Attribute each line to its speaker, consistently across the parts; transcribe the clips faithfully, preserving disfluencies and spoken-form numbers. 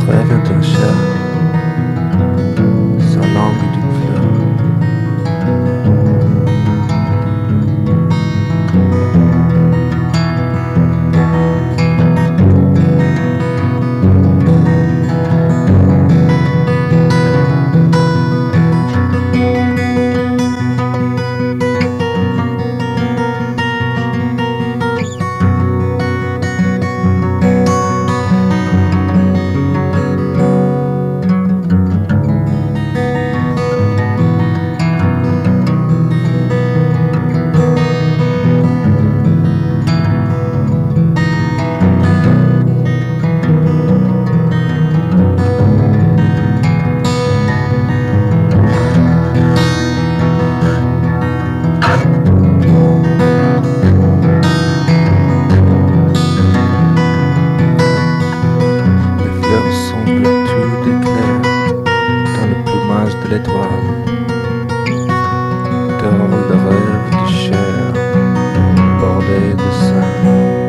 Speaker 1: rêve est un chat, sa langue est une fleur.
Speaker 2: L'étoile, dans le rêve de chair, bordé de sein.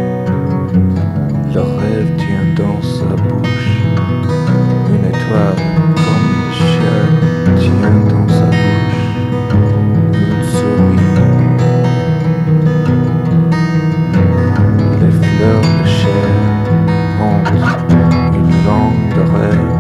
Speaker 2: Le rêve tient dans sa bouche une étoile comme le chien tient dans sa bouche une souris. Les fleurs de chair ont une langue de rêve.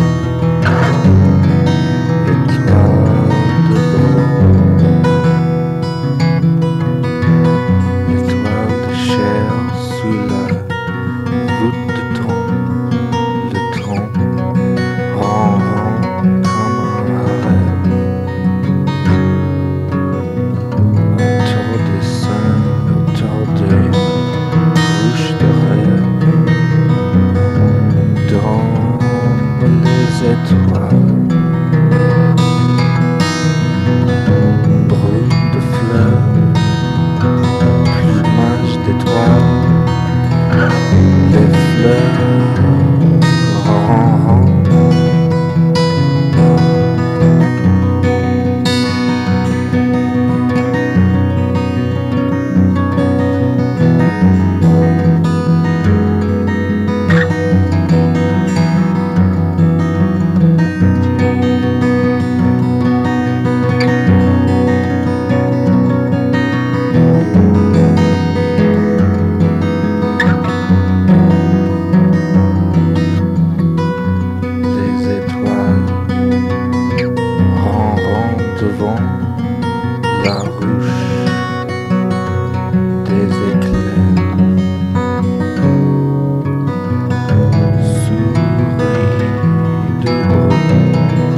Speaker 2: Étoiles, brume de fleurs, plumage d'étoiles, les fleurs ronronnent. Devant la ruche des éclairs, souris de brume,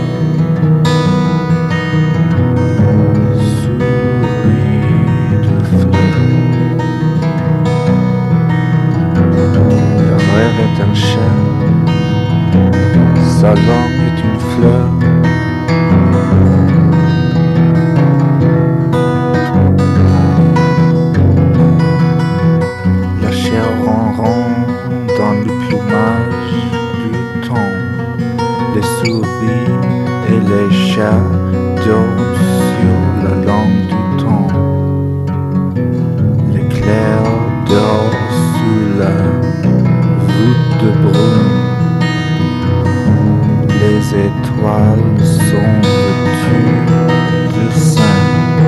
Speaker 2: souris de fleurs. Le rêve est un chien, sa langue est une fleur. Les souris et les chats dorment sur la langue du temps. L'éclair dort sous la voûte de brume. Les étoiles sont vêtues de sein.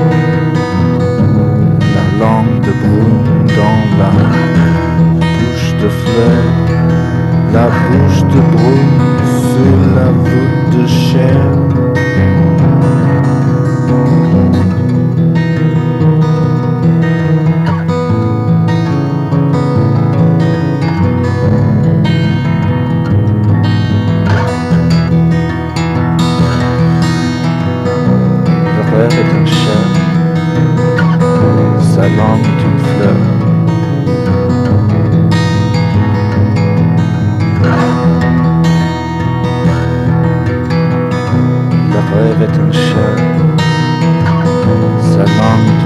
Speaker 2: La langue de brume dans la bouche de fleur. La bouche de brume sur la voûte de chair. Le rêve est un chien, sa langue est une fleur. Le rêve est un chien, sa langue